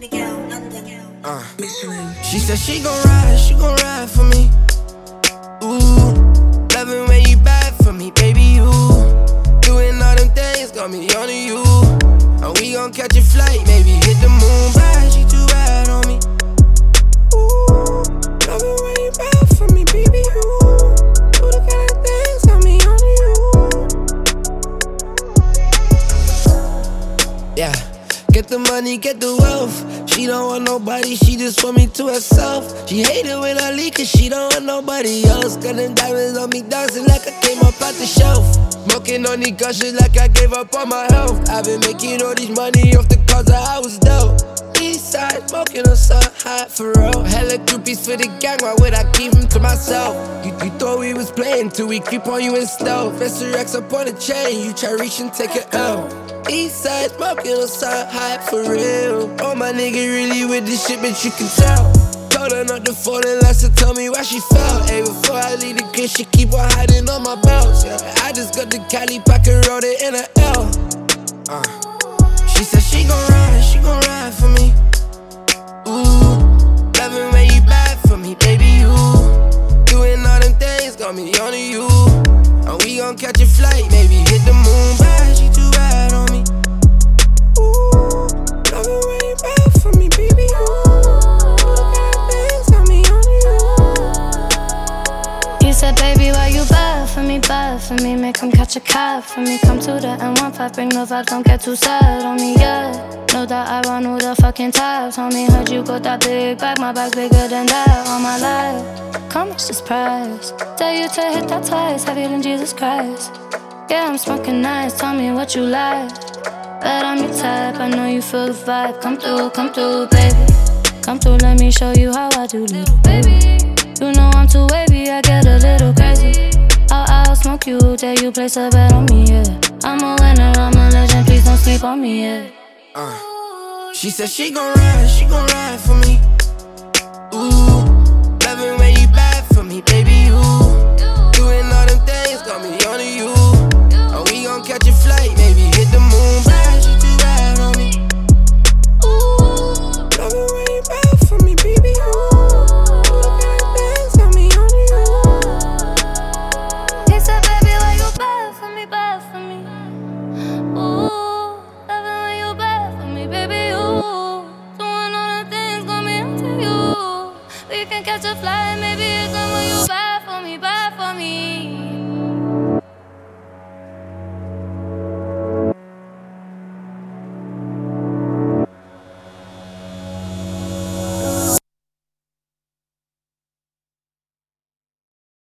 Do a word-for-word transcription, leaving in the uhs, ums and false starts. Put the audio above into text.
Uh. She said she gon' ride, she gon' ride for me. Ooh, loving when you bad for me, baby. You doing all them things, got me on you. And we gon' catch a flight, maybe hit the moon. Bad, she too bad on me. Ooh, loving when you bad for me, baby. You do the kind of things, got me on you. Yeah. Get the money, get the wealth. She don't want nobody, she just want me to herself. She hate it when I leave, cause she don't want nobody else. Got them diamonds on me, dancing like I came up out the shelf. Smoking on these gushers like I gave up on my health. I've been making all this money off the cause that I was dealt. East side, smoking on sun hot for real. Hella groupies for the gang, why would I keep them to myself? You, you thought we was playing till we creep on you in stealth. Mister X up on the chain, you try reach and take it out. East side, smoking on sun hot for real. Oh my nigga really with this shit, bitch you can tell. Told her not to fall unless to tell me why she fell. Hey, before I leave the crib, she keep on hiding on my belts. Yeah, I just got the Cali pack and wrote it in a L. Uh. She said she gon' ride, she gon' ride for me. Ooh, loving when you bad for me, baby. You doing all them things, got me on you. And we gon' catch a flight, maybe hit the moon. Bad, she too bad on me. Ooh, loving when you bad for me, baby. You do the kind of things, got me on you. You said, baby, why you bad for me, bad for me? Make him catch a cab for me. Come to the N one five, bring the vibes, don't get too sad on me, yeah. Know that I run all the fucking tabs. Homie, heard you got that big bag. My bag's bigger than that all my life. How much this price? Tell you to hit that twice, heavier than Jesus Christ. Yeah, I'm smoking nice, tell me what you like. Bet I'm your type, I know you feel the vibe. Come through, come through, baby. Come through, let me show you how I do, little baby. You know I'm too wavy, I get a little crazy. I'll, I'll smoke you, dare you place a bet on me, yeah. I'm a winner, I'm a legend, please don't sleep on me, yeah. Uh, she said she gon' ride, she gon' ride for me.